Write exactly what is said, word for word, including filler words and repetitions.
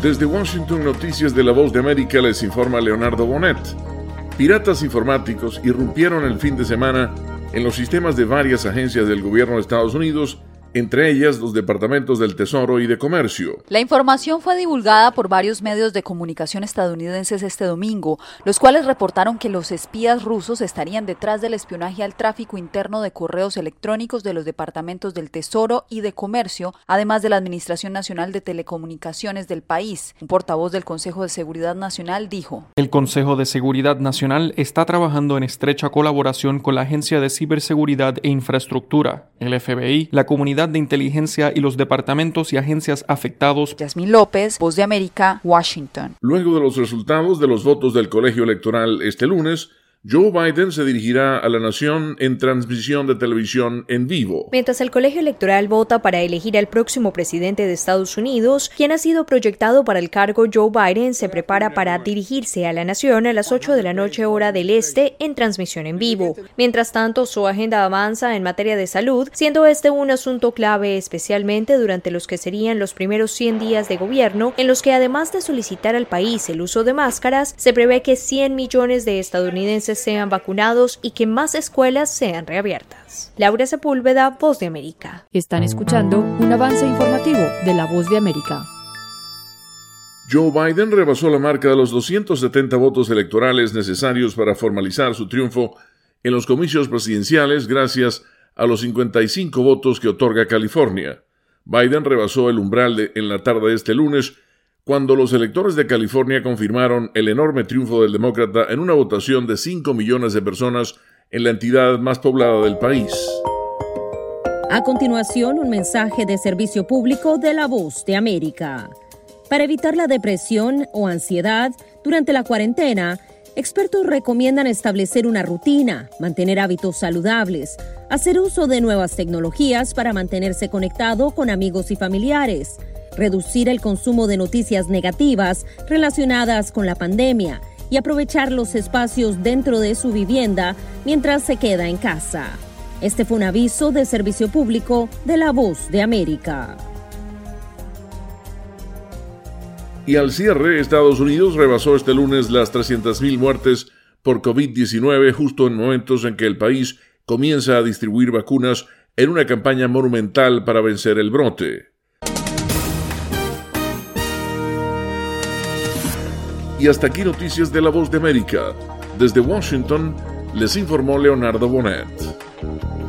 Desde Washington, Noticias de la Voz de América, les informa Leonardo Bonet. Piratas informáticos irrumpieron el fin de semana en los sistemas de varias agencias del gobierno de Estados Unidos, entre ellas los departamentos del Tesoro y de Comercio. La información fue divulgada por varios medios de comunicación estadounidenses este domingo, los cuales reportaron que los espías rusos estarían detrás del espionaje al tráfico interno de correos electrónicos de los departamentos del Tesoro y de Comercio, además de la Administración Nacional de Telecomunicaciones del país. Un portavoz del Consejo de Seguridad Nacional dijo: El Consejo de Seguridad Nacional está trabajando en estrecha colaboración con la Agencia de Ciberseguridad e Infraestructura, el F B I, la Comunidad de Inteligencia y los departamentos y agencias afectados. Yasmín López, Voz de América, Washington. Luego de los resultados de los votos del colegio electoral este lunes, Joe Biden se dirigirá a la nación en transmisión de televisión en vivo. Mientras el colegio electoral vota para elegir al próximo presidente de Estados Unidos, quien ha sido proyectado para el cargo, Joe Biden se prepara para dirigirse a la nación a las ocho de la noche hora del este en transmisión en vivo. Mientras tanto, su agenda avanza en materia de salud, siendo este un asunto clave especialmente durante los que serían los primeros cien días de gobierno, en los que además de solicitar al país el uso de máscaras, se prevé que cien millones de estadounidenses sean vacunados y que más escuelas sean reabiertas. Laura Sepúlveda, Voz de América. Están escuchando un avance informativo de la Voz de América. Joe Biden rebasó la marca de los doscientos setenta votos electorales necesarios para formalizar su triunfo en los comicios presidenciales gracias a los cincuenta y cinco votos que otorga California. Biden rebasó el umbral de, en la tarde de este lunes, cuando los electores de California confirmaron el enorme triunfo del demócrata en una votación de cinco millones de personas en la entidad más poblada del país. A continuación, un mensaje de servicio público de la Voz de América. Para evitar la depresión o ansiedad durante la cuarentena, expertos recomiendan establecer una rutina, mantener hábitos saludables, hacer uso de nuevas tecnologías para mantenerse conectado con amigos y familiares, reducir el consumo de noticias negativas relacionadas con la pandemia y aprovechar los espacios dentro de su vivienda mientras se queda en casa. Este fue un aviso de servicio público de la Voz de América. Y al cierre, Estados Unidos rebasó este lunes las trescientas mil muertes por covid diecinueve justo en momentos en que el país comienza a distribuir vacunas en una campaña monumental para vencer el brote. Y hasta aquí Noticias de la Voz de América. Desde Washington, les informó Leonardo Bonet.